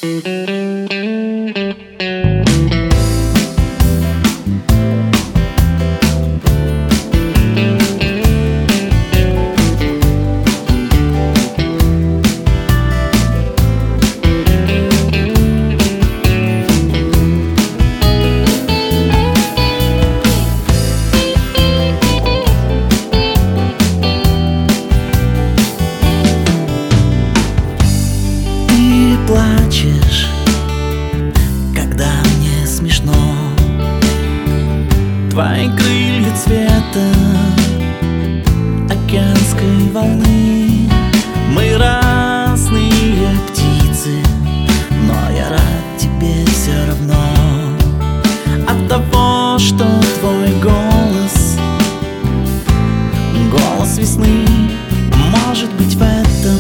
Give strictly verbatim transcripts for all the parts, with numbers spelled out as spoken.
Плачешь, когда мне смешно. Твои крылья цвета океанской волны. Мы разные птицы, но я рад тебе все равно. От того, что твой голос, голос весны, может быть в этом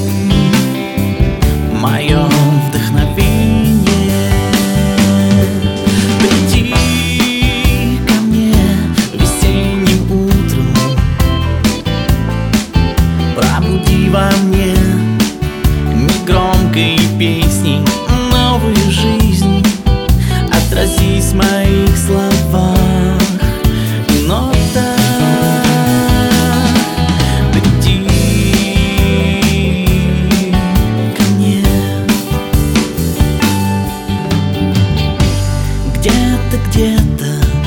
мое вдохновение. Приди ко мне весенним утром, пробуди во мне негромкой песней новую жизнь. Отразись в моих словах и нотах. Где-то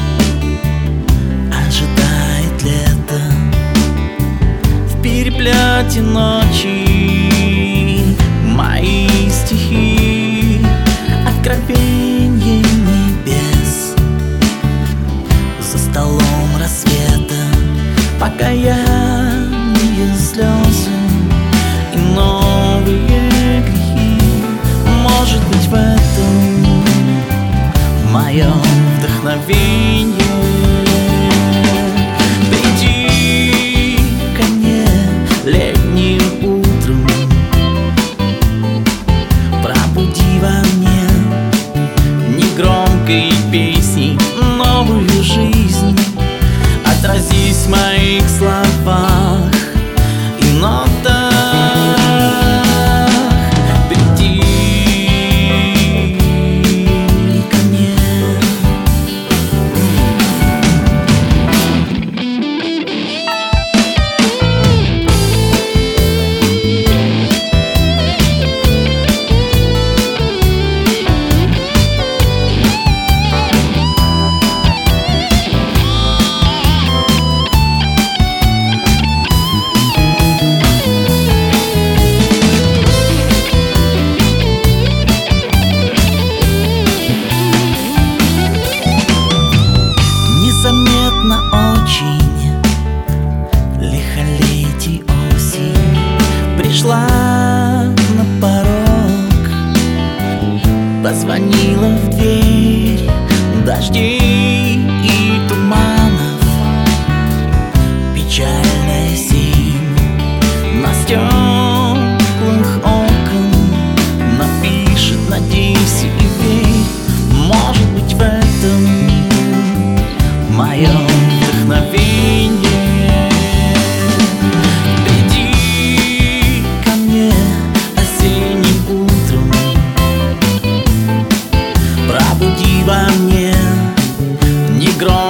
ожидает лето в переплете ночи. Мои стихи — откровенье небес. За столом рассвета покаяние, слезы и новые грехи. Может быть в этом мое вдохновение. Приди ко мне летним утром, пробуди во мне негромкой песней новую жизнь. Отразись в моих словах и нотах. Незаметно очень лихолетий осень пришла на порог, позвонила в дверь. Дожди